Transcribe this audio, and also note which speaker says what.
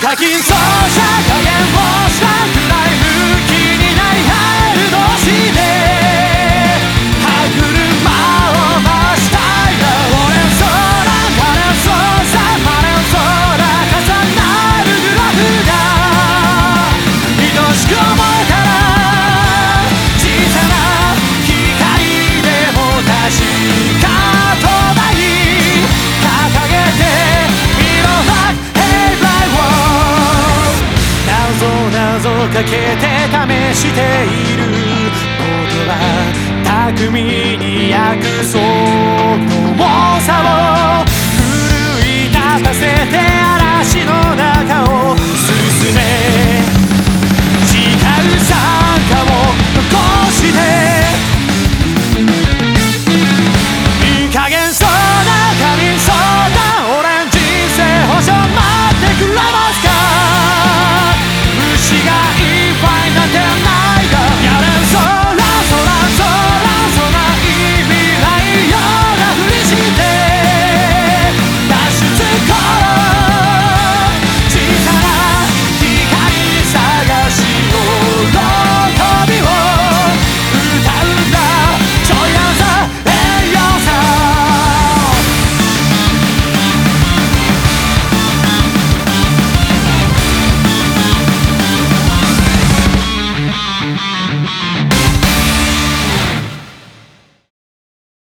Speaker 1: 先走者加減をしたくらい武器になり春のしで歯車を回したいな俺の空金の操作真似の空重なるグラフが愛しく思えたら小さな光でも確かとない掲げてみろ 謎かけて試していることは巧みに約束の重さを奮い立たせて嵐の中を